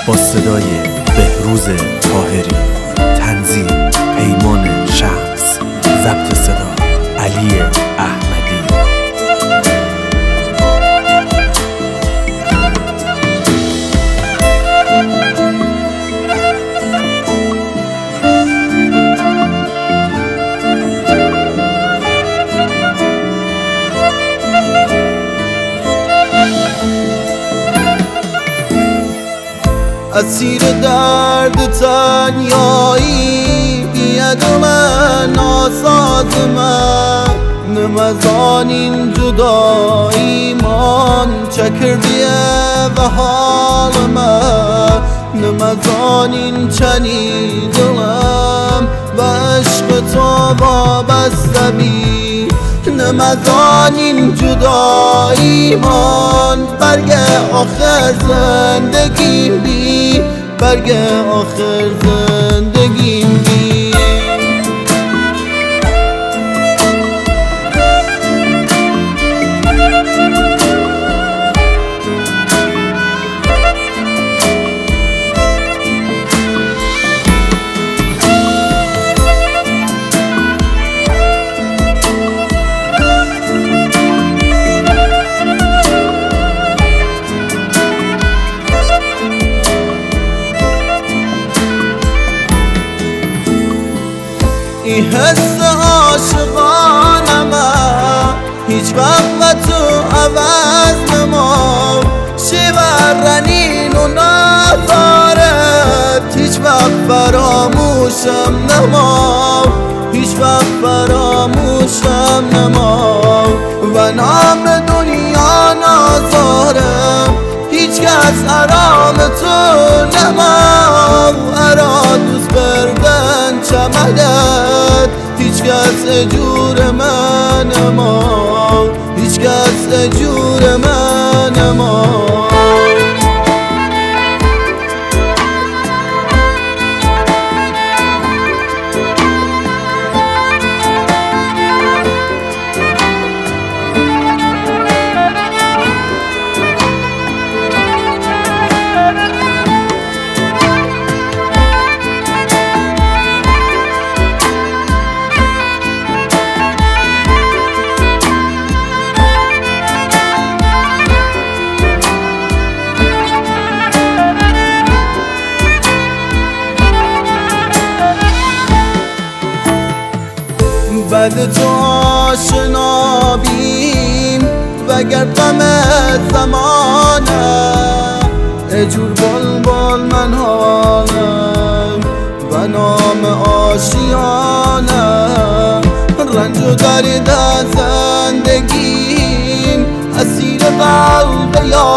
با صدای بهروز طاهری، تنظیم پیمان شمس، ضبط صدا علی احمدی. اسیر درد تنیایی بیاد من آساز من نمزانین جدایی من چکردیه و حال من نمزانین چنی دلم و عشق تو وابسته بی نمزانین جدایی من برگ آخر زندگیم بی برگ آخر زندگیم بی این حس عاشقانمه هیچ وقت تو عوض نما شیورنین و نظارت هیچ وقت فراموشم نما هیچ وقت فراموشم نما و نام دنیا نازارم هیچ کس ارام تو نما ارا دوست بردن چمدت هیچ کس اجور من ما هیچ کس اجور من ما بعد تو آشنا بیم وگر غم زمانه اجور بلبل من حالم و نام آشیانه رنج و درد زندگیم اسیر قلب یا